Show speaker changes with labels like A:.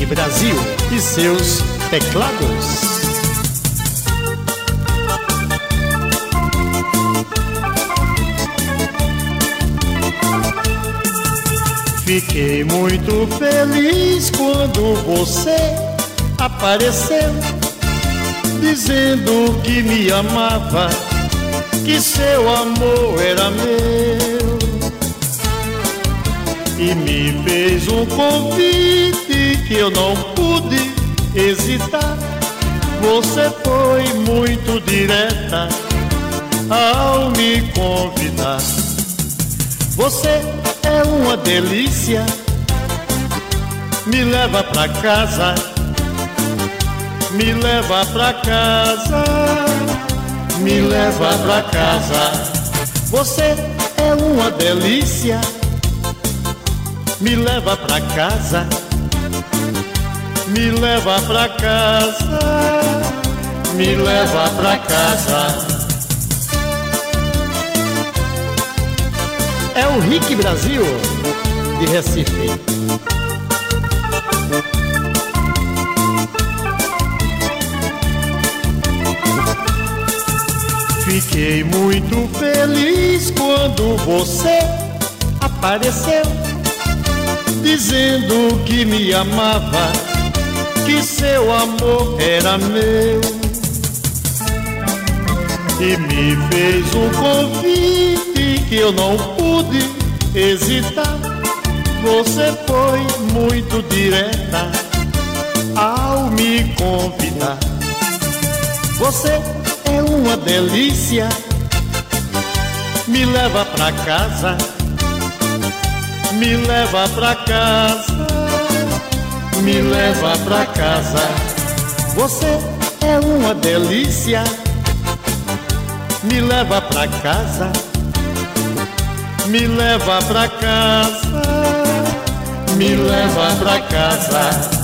A: Rick Brasil e seus teclados. Fiquei muito feliz quando você apareceu, dizendo que me amava, que seu amor era meu, e me fez um convite que eu não pude hesitar. Você foi muito direta ao me convidar. Você é uma delícia, me leva pra casa, me leva pra casa, me leva pra casa. Você é uma delícia, me leva pra casa, me leva pra casa, me leva pra casa. É o Rick Brasil de Recife. Fiquei muito feliz quando você apareceu, dizendo que me amava, que seu amor era meu, e me fez um convite que eu não pude hesitar. Você foi muito direta ao me convidar. Você é uma delícia, me leva pra casa, me leva pra casa, me leva pra casa. Você é uma delícia, me leva pra casa, me leva pra casa, me leva pra casa.